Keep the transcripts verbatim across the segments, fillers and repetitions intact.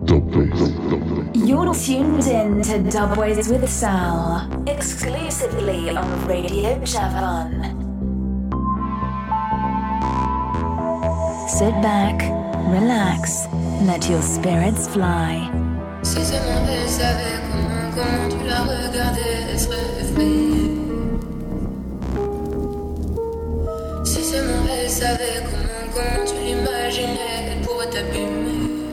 You're tuned in to Dubways with Sal, exclusively on Radio Javon. Sit back, relax, let your spirits fly. Si ce monde savait comment, comment tu l'as regardé et se réveiller. Si ce monde savait comment, comment tu l'imaginais, elle pourrait t'abîmer.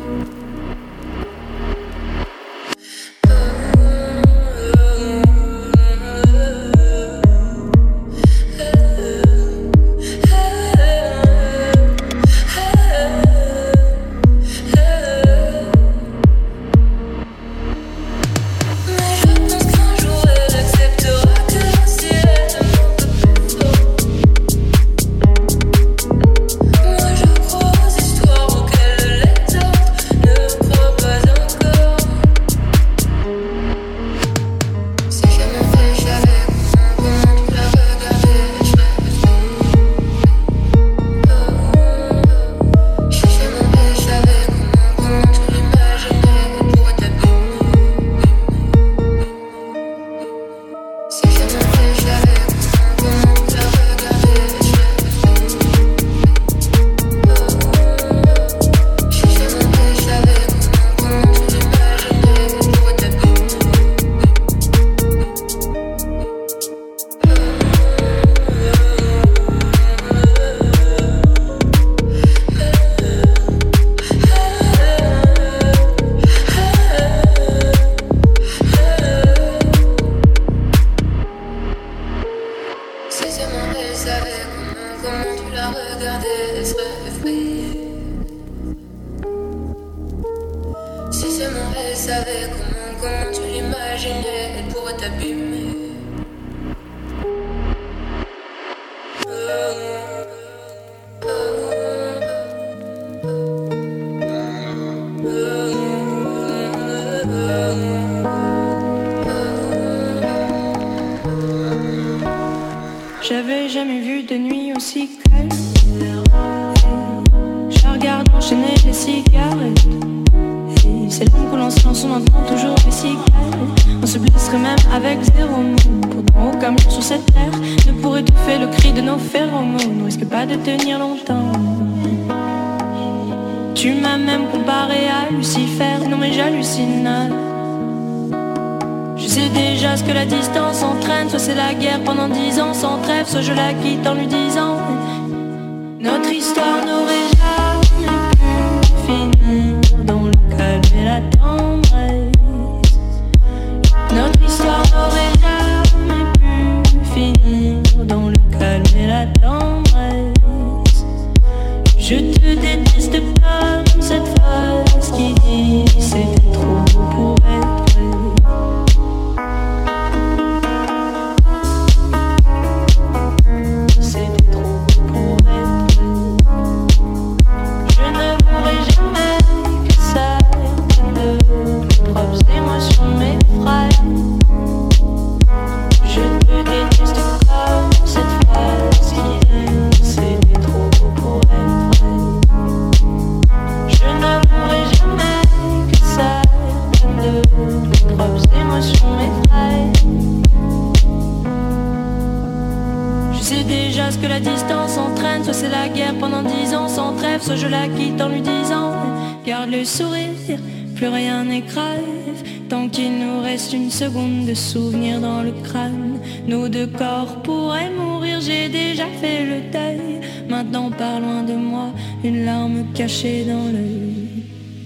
J'avais jamais vu de nuit aussi calme. Je regarde enchaîner les cigarettes. Et c'est long que l'on se lance, on entend toujours les cigales. On se blesserait même avec zéro mot. Pourtant aucun mur sur cette terre ne pourrait étouffer le cri de nos phéromones. Ne risque pas de tenir longtemps. Tu m'as même comparé à Lucifer. Non mais j'hallucine. Je sais déjà ce que la distance entraîne. Soit c'est la guerre pendant dix ans sans trêve, soit je la quitte en lui disant notre histoire n'aurait jamais pu finir dans le calme et la tendresse. Notre histoire n'aurait jamais pu finir dans le calme et la tendresse. Je te déteste comme cette phrase qui dit c'était trop beau pour être vrai. Ce que la distance entraîne, soit c'est la guerre pendant dix ans sans trêve, soit je la quitte en lui disant garde le sourire, plus rien n'est grave, tant qu'il nous reste une seconde de souvenir dans le crâne. Nos deux corps pourraient mourir, j'ai déjà fait le deuil. Maintenant pars loin de moi, une larme cachée dans l'œil.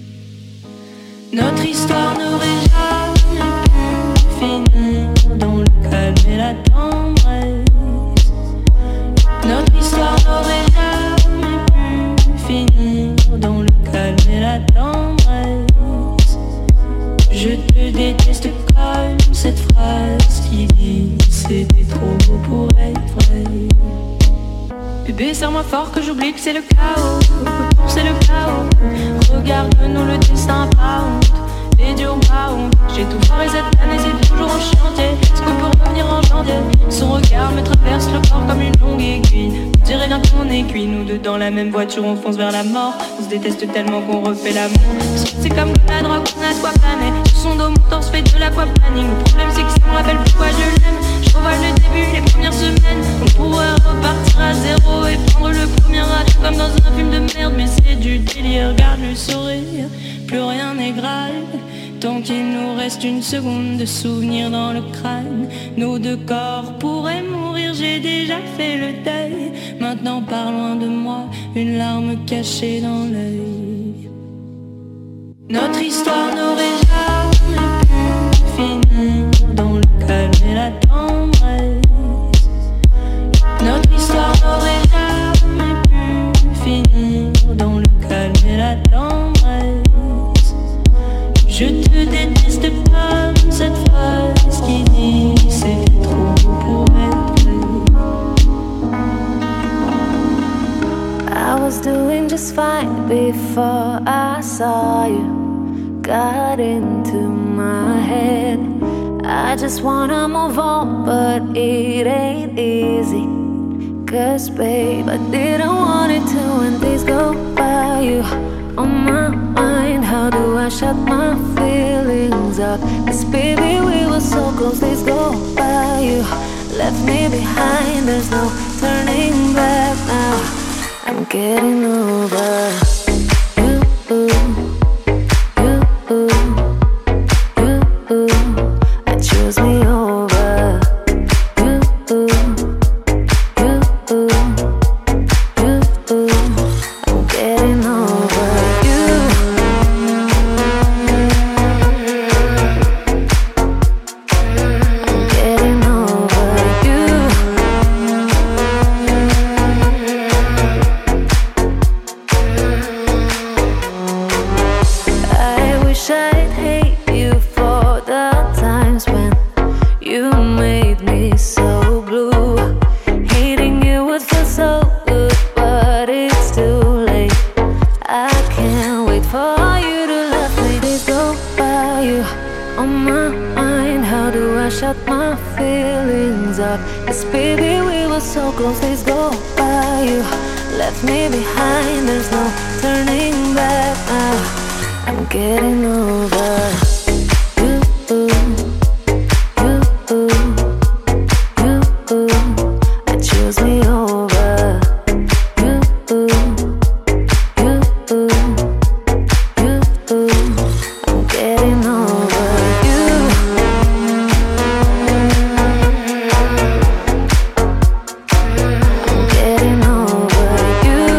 Notre histoire n'aurait jamais pu finir dans le calme et la tendresse. Notre histoire n'aurait jamais pu finir dans le calme et la tendresse. Je te déteste comme cette phrase qui dit c'était trop beau pour être vrai. Bébé, serre-moi fort que j'oublie que c'est le chaos, que c'est le chaos. Regarde-nous le destin pas honte. c'était dur, pas honte. J'ai tout foiré cette année, c'est toujours en chantier. Est-ce qu'on peut revenir en janvier? Son regard me traverse le corps comme une longue aiguille. On dirait bien qu'on est cuit, nous deux dans la même voiture, on fonce vers la mort. On se déteste tellement qu'on refait l'amour. C'est comme la drogue, on a de quoi planer. Sur son dos, mon torse fait de l'aquaplaning. Le problème c'est que ça me rappelle pourquoi je l'aime. Je revois le début, les premières semaines. On pourrait repartir à zéro et prendre le premier avion comme dans un film de merde. Mais c'est du délire, regarde le sourire. Plus rien n'est grave tant qu'il nous reste une seconde de souvenir dans le crâne. Nos deux corps pourraient mourir, j'ai déjà fait le deuil. Maintenant pars loin de moi, une larme cachée dans l'œil. Notre histoire n'aurait jamais pu finir dans le calme et la tendresse. Notre histoire n'aurait jamais pu finir dans le calme et la tendresse. Je te déteste pas, cette phrase qui dit c'est trop pour être vrai. I was doing just fine before I saw you. Got into my head. I just wanna move on, but it ain't easy. Cause babe, I didn't want it to when days go by. You on my mind, how do I shut my feelings up? Cause baby, we were so close, days go by. You left me behind, there's no turning back now. I'm getting over you, you, you, you. I choose me over you, you, you, you. I'm getting over you. I'm getting over you. I wish I'd hate you for the times when you made me so blue. Hating you would feel so good, but it's too late. I can't wait for you to love me. Days go by, you on my mind. How do I shut my feelings up? Cause baby, we were so close. Days go by, you left me behind. There's no turning back now. I'm getting over you, you, you, you. I choose me over you, you, you, you. I'm getting over you. I'm getting over you.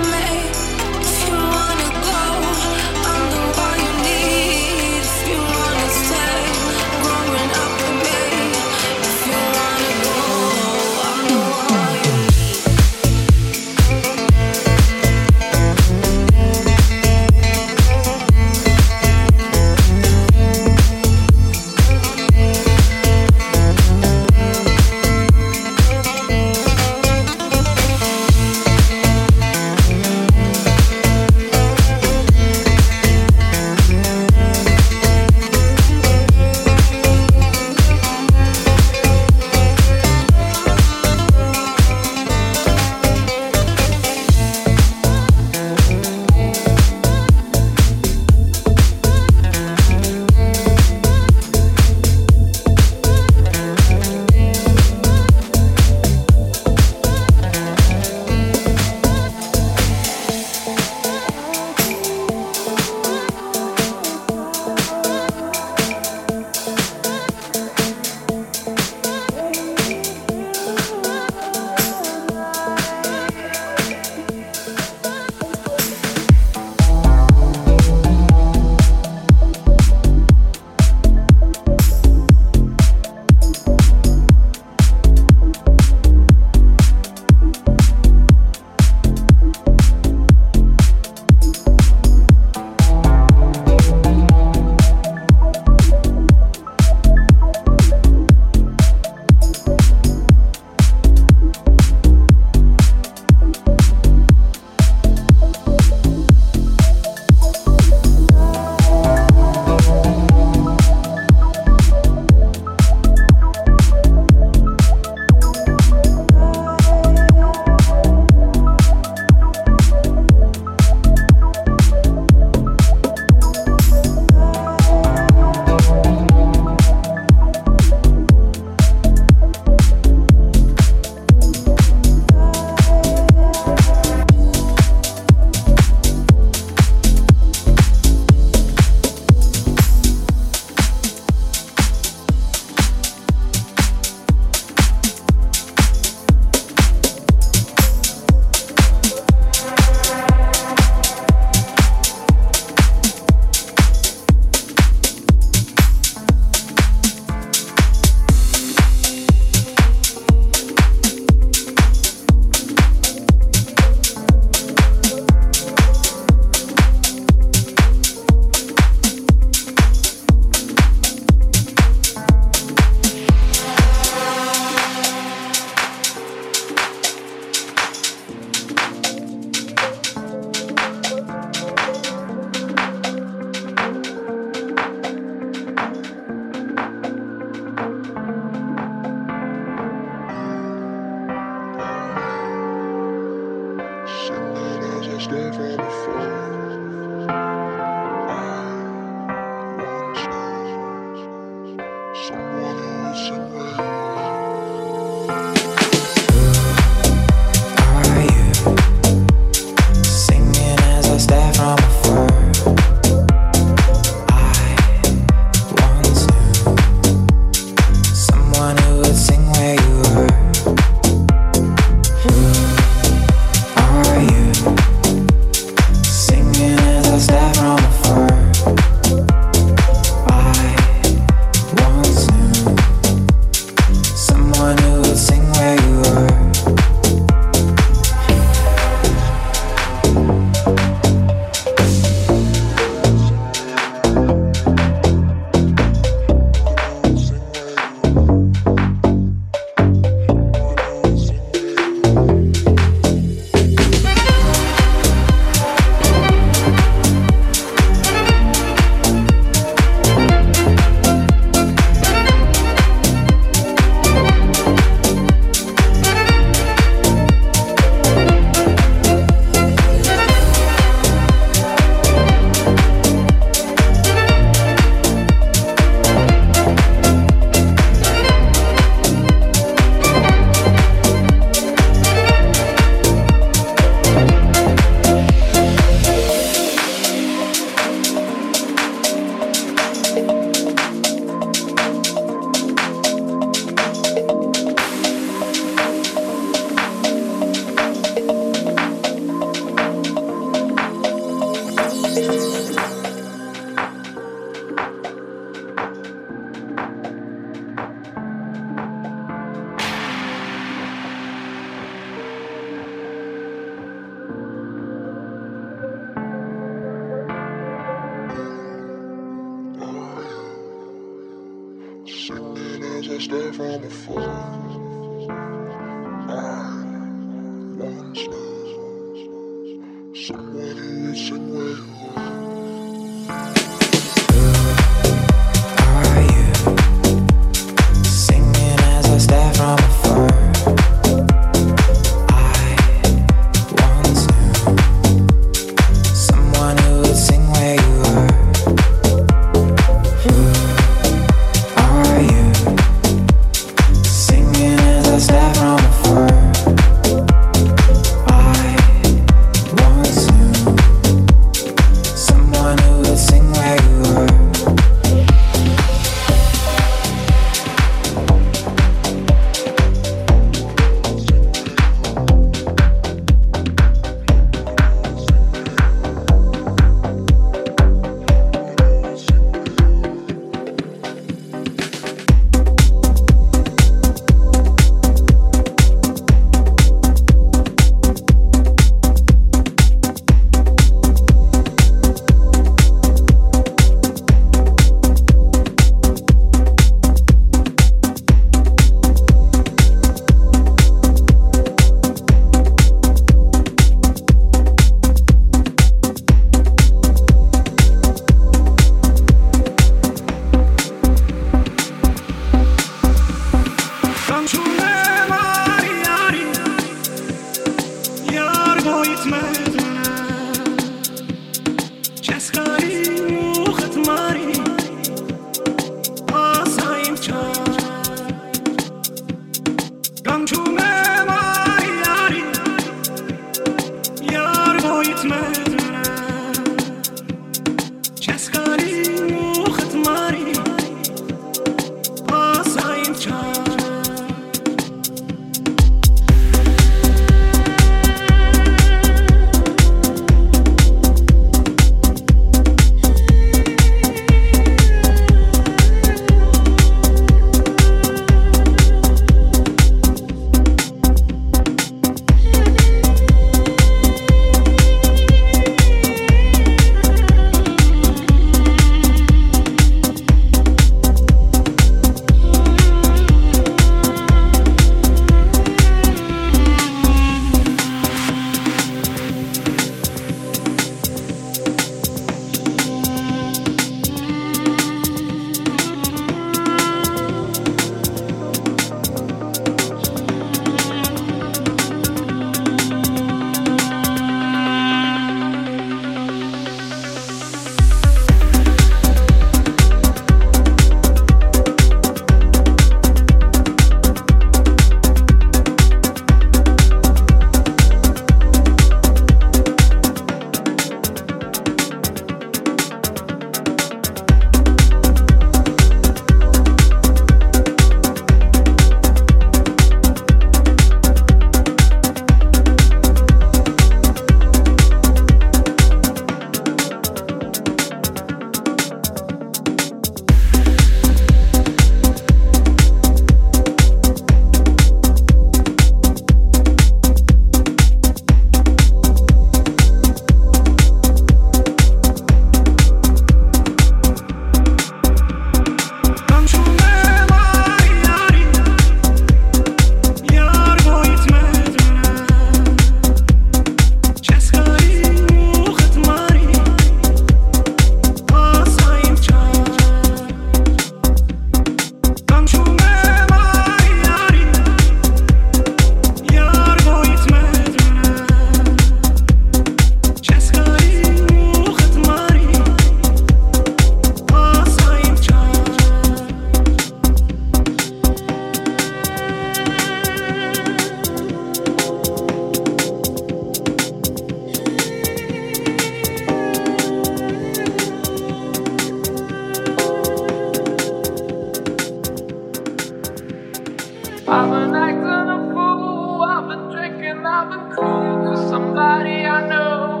I've been acting a fool, I've been drinking, I've been cool to somebody I know.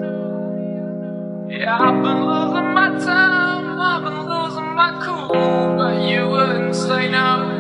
Yeah, I've been losing my time, I've been losing my cool, but you wouldn't say no.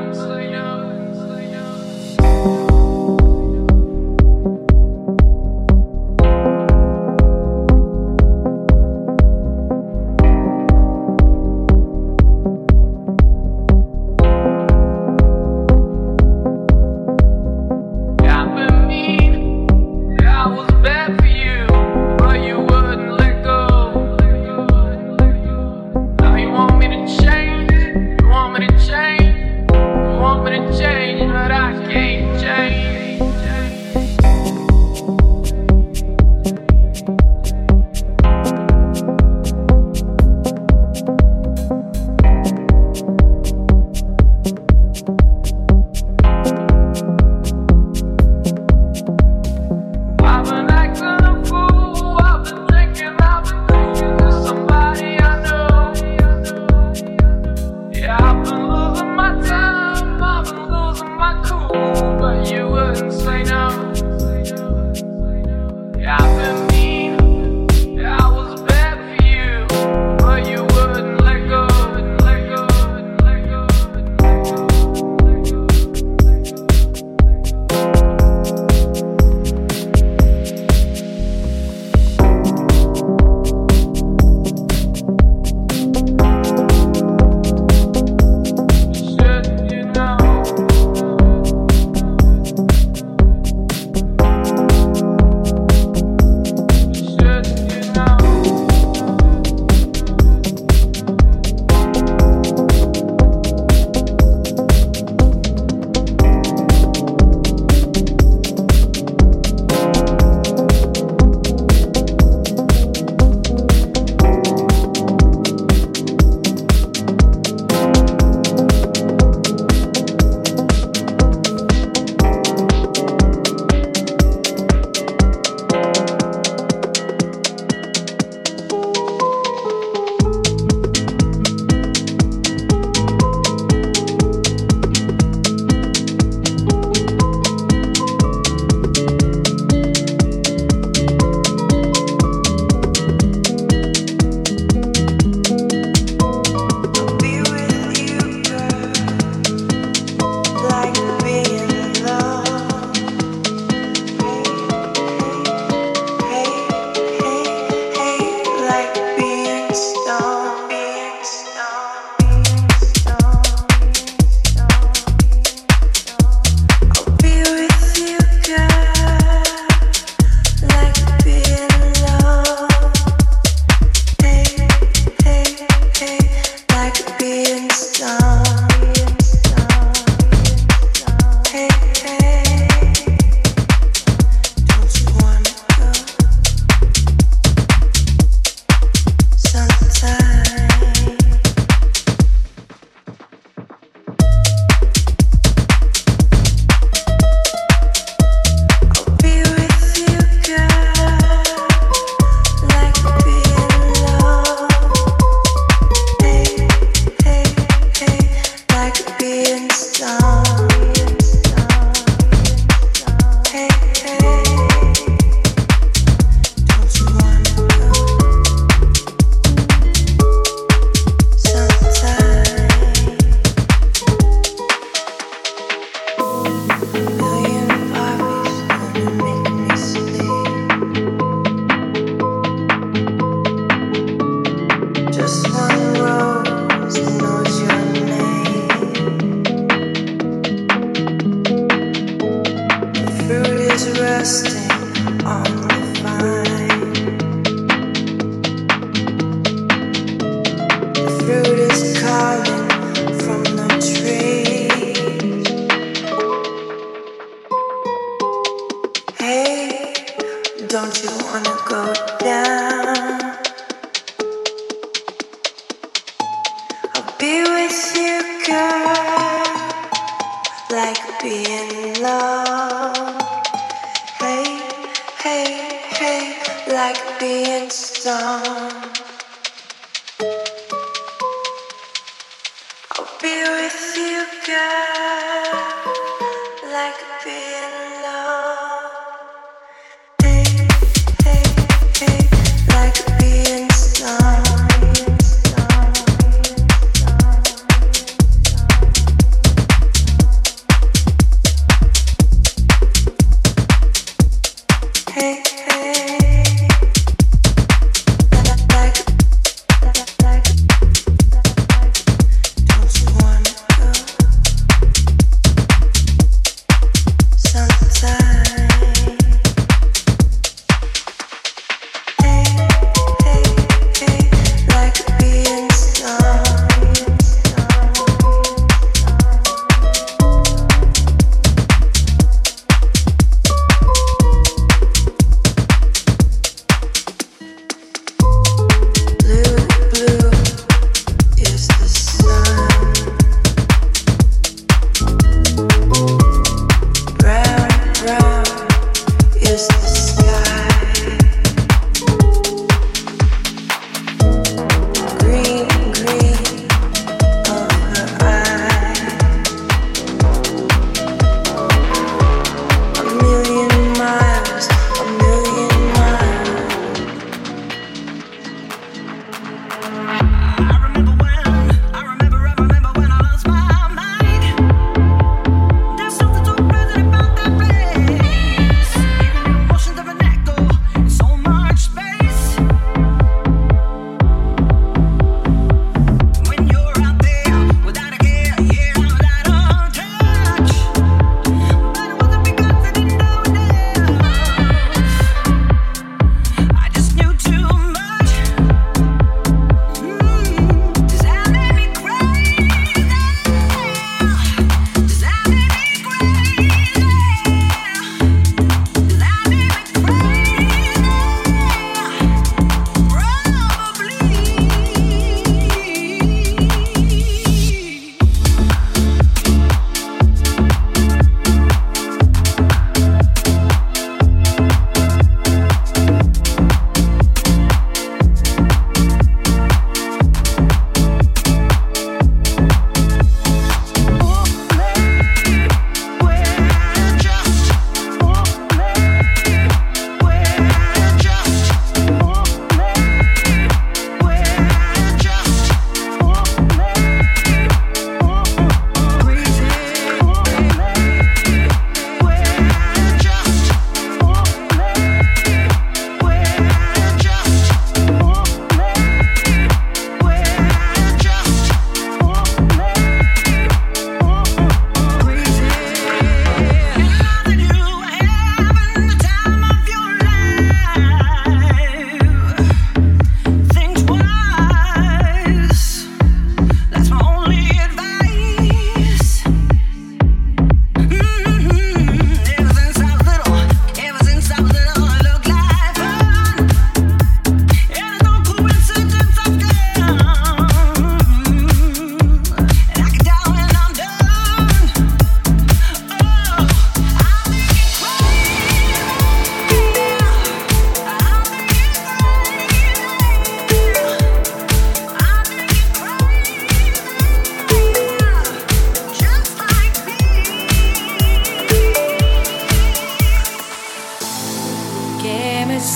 I'll be with you, girl.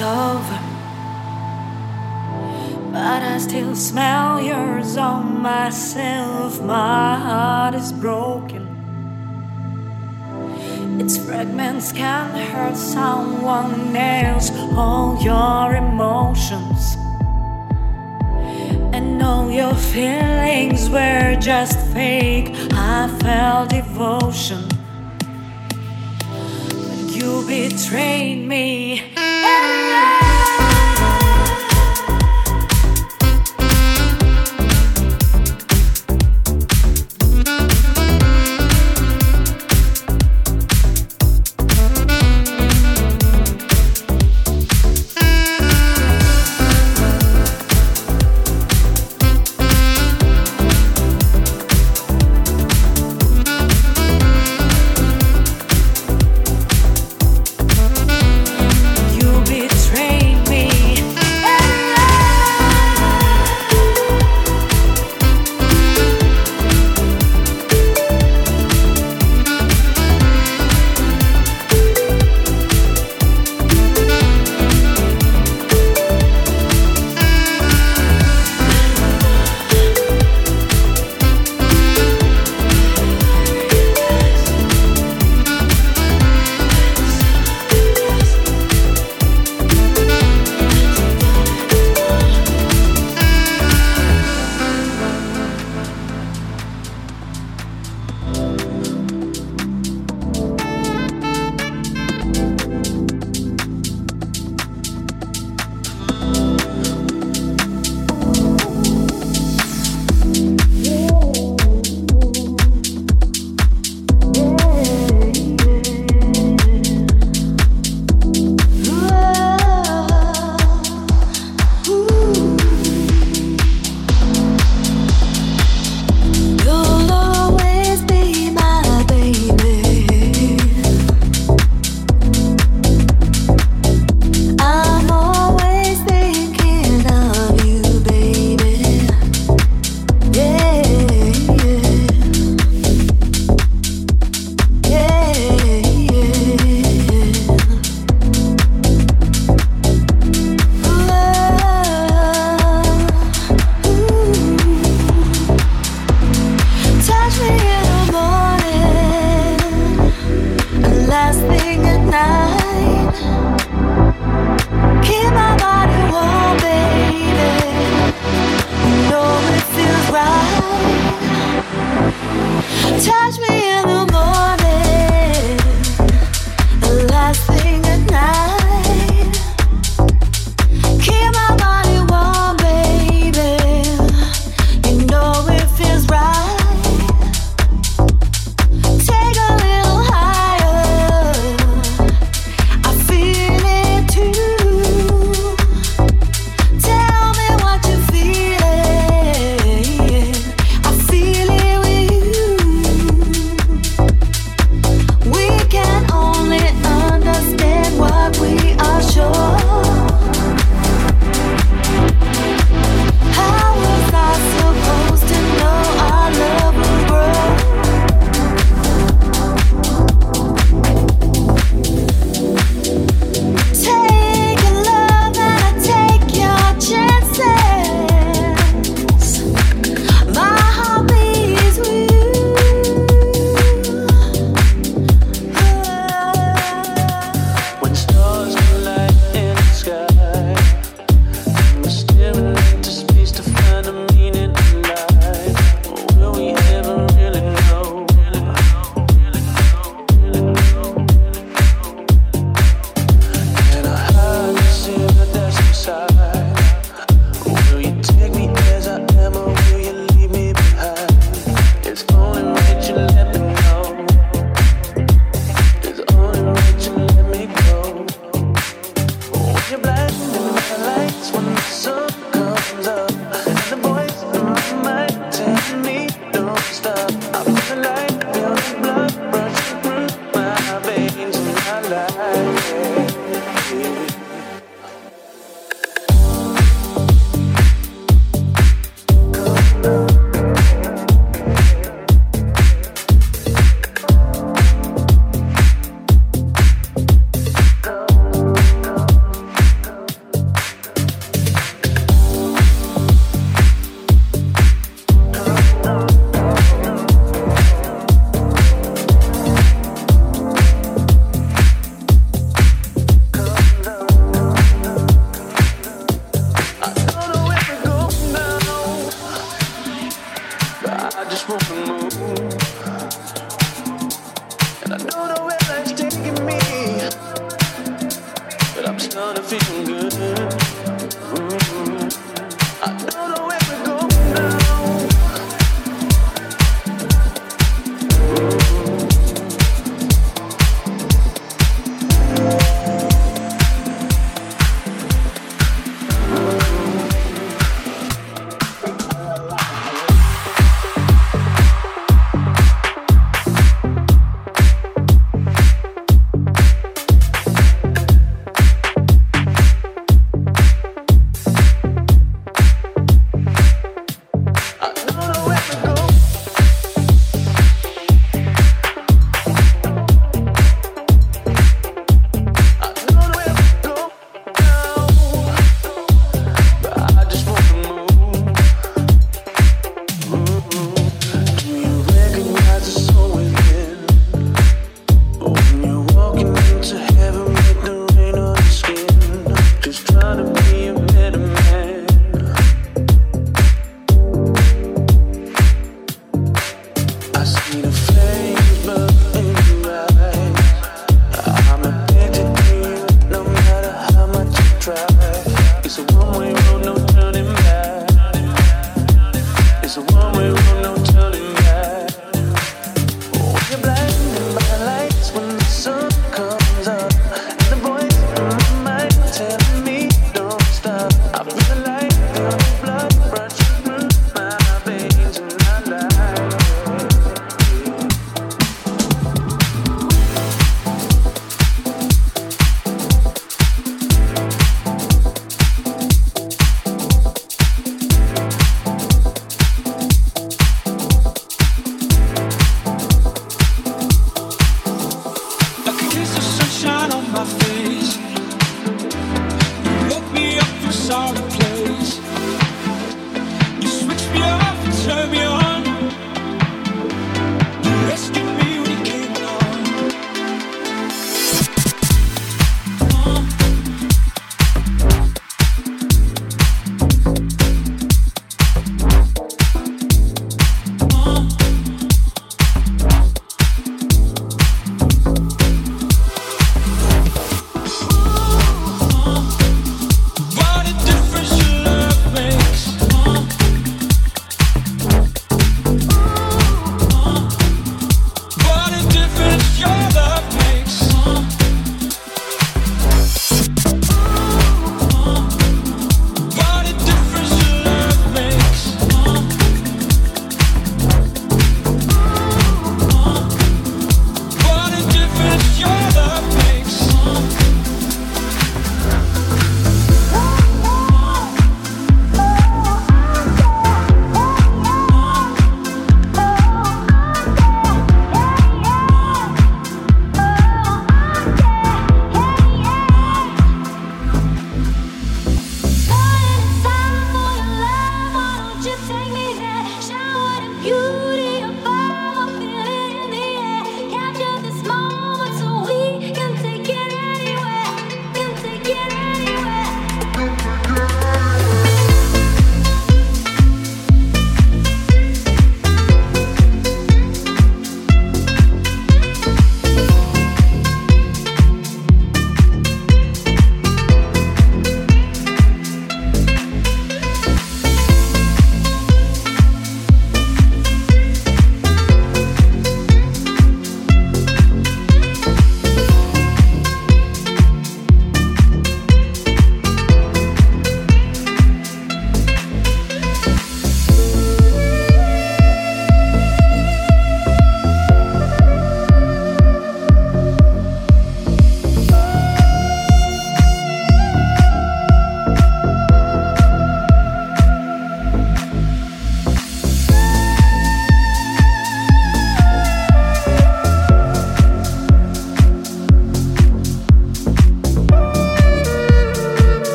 over, but I still smell yours on myself. My heart is broken. Its fragments can hurt someone else. All your emotions and all your feelings were just fake. I felt devotion, but you betrayed me. Betray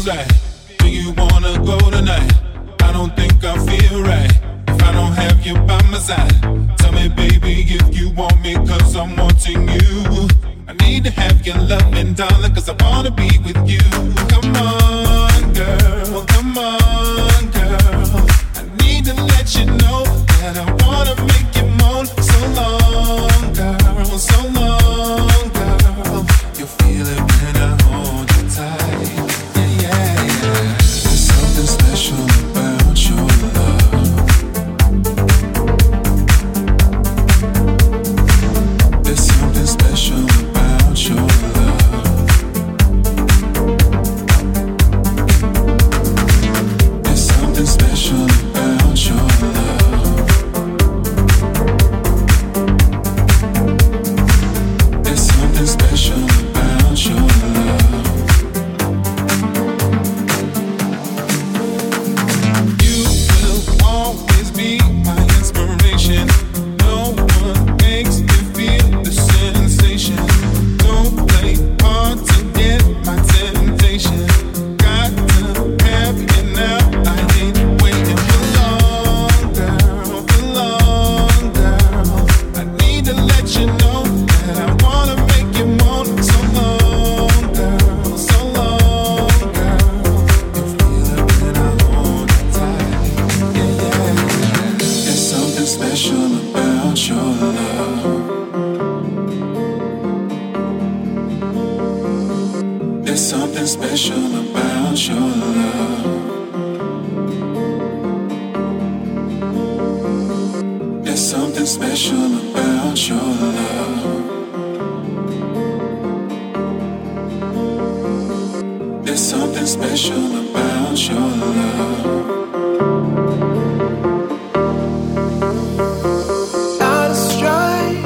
feels right. Do you wanna go tonight? I don't think I feel right if I don't have you by my side. Tell me, baby, if you want me, cause I'm wanting you. I need to have your loving, darling, cause I wanna be with you. Come on, girl, come on, girl. I need to let you know that I wanna make you moan. So long, girl, so long, girl. You'll feel it when I hold you tight. Yeah, yeah, yeah. There's something special about your love. There's something special about your love. There's something special about your love. There's something special about your love. You will always be my inspiration. No one makes me feel the sensation. Don't play hard to get my temptation. Got to have you now. I ain't waiting for long, girl, for long, girl. I need to let you know that I wanna make you moan. So long, girl, so long, girl. You feel it when I hold you tight. Yeah, yeah, yeah. There's something special about your love. There's something special about your love. There's something special about your love. There's something special about your love. Out of stride,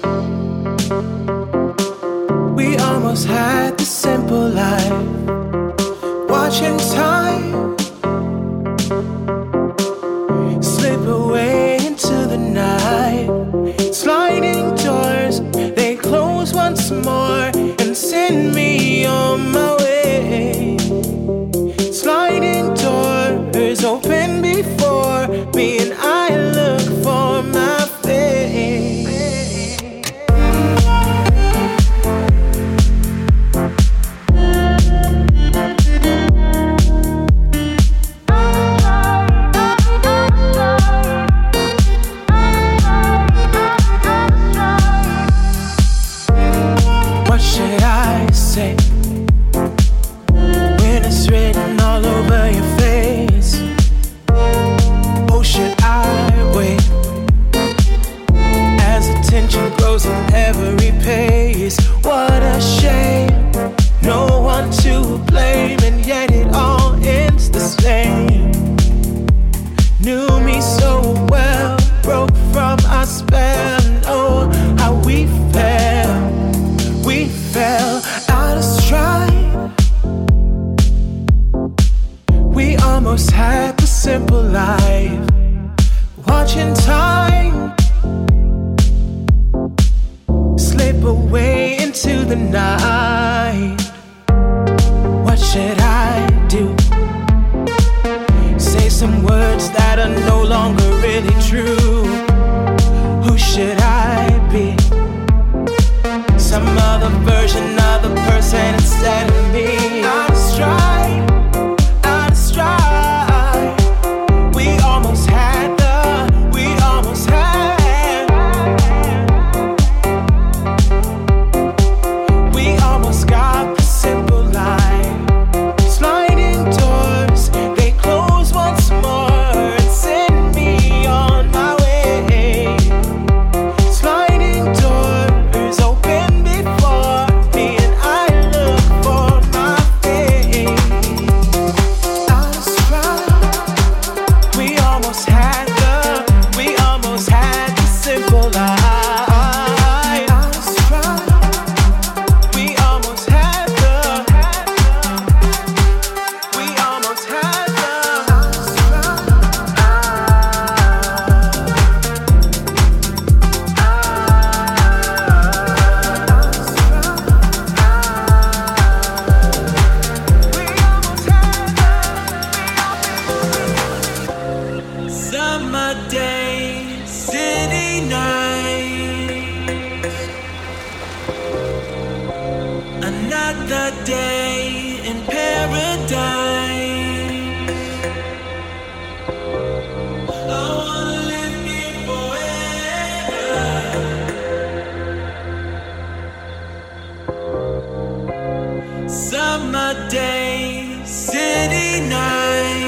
we almost had the simple life. Watching time slip away into the night. Sliding doors, they close once more and send me on my way. Sliding doors open before me and I look for my fate. What should I say when it's written all over your face? Oh, should I wait as the tension grows at every pace? What a shame, no one to blame, and yet it all ends the same. Knew me so well, broke from our spell, and oh, how we fell. We fell out of stride. We almost had the simple life. Watching time slip away into the night. What should I do? Say some words that are no longer really true. Who should I be? Some other version of the person instead of me. Out of stride, out of stride. We almost had the, we almost had. We almost got the simple life. Sliding doors, they close once more and send me on my way. Another day in paradise. I wanna live here forever. Summer day, city night.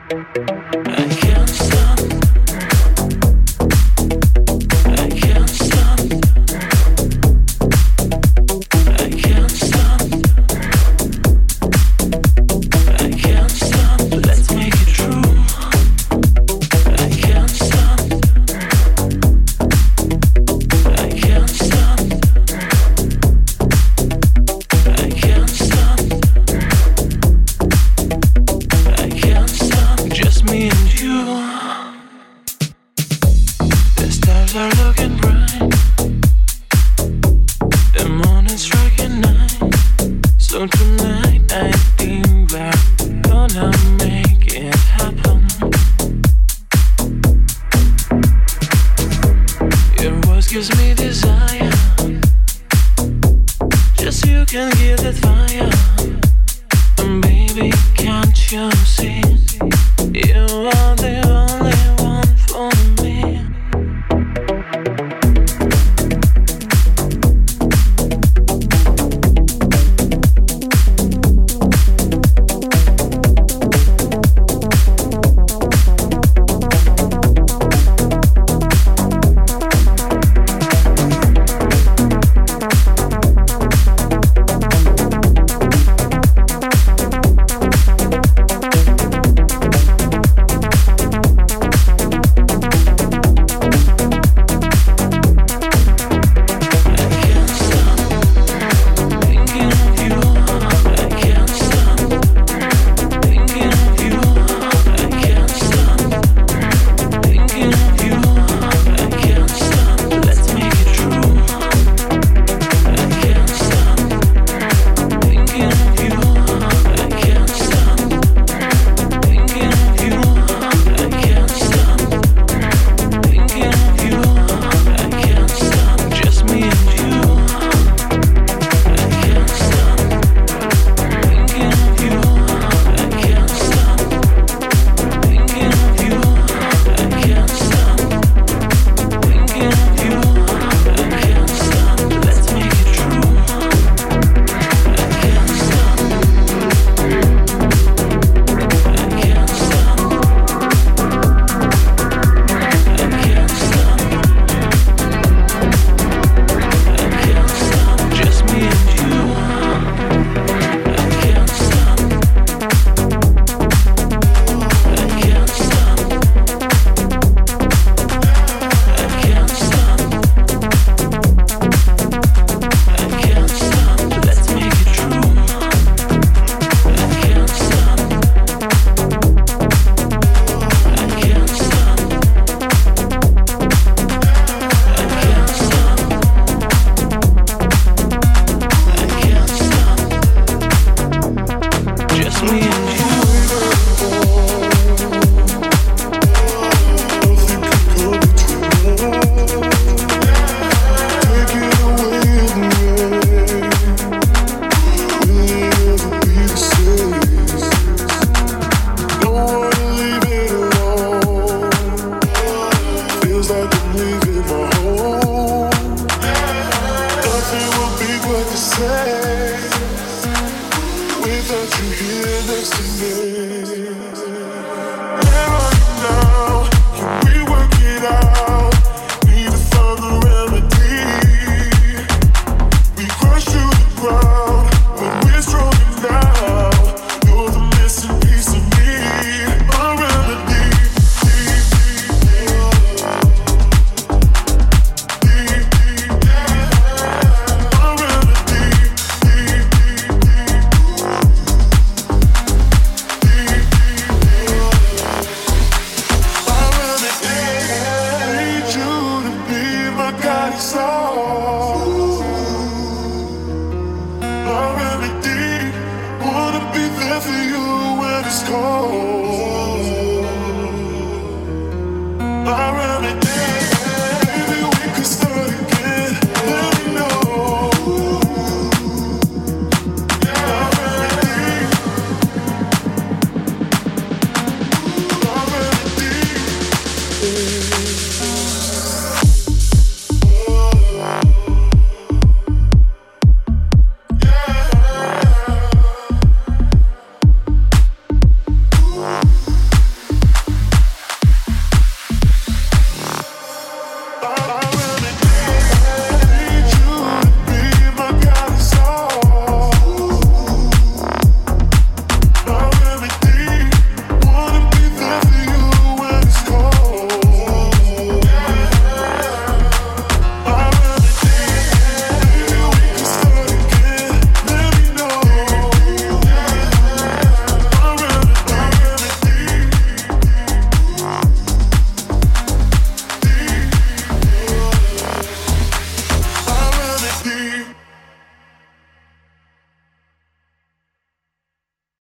So tonight I think we're gonna make it happen.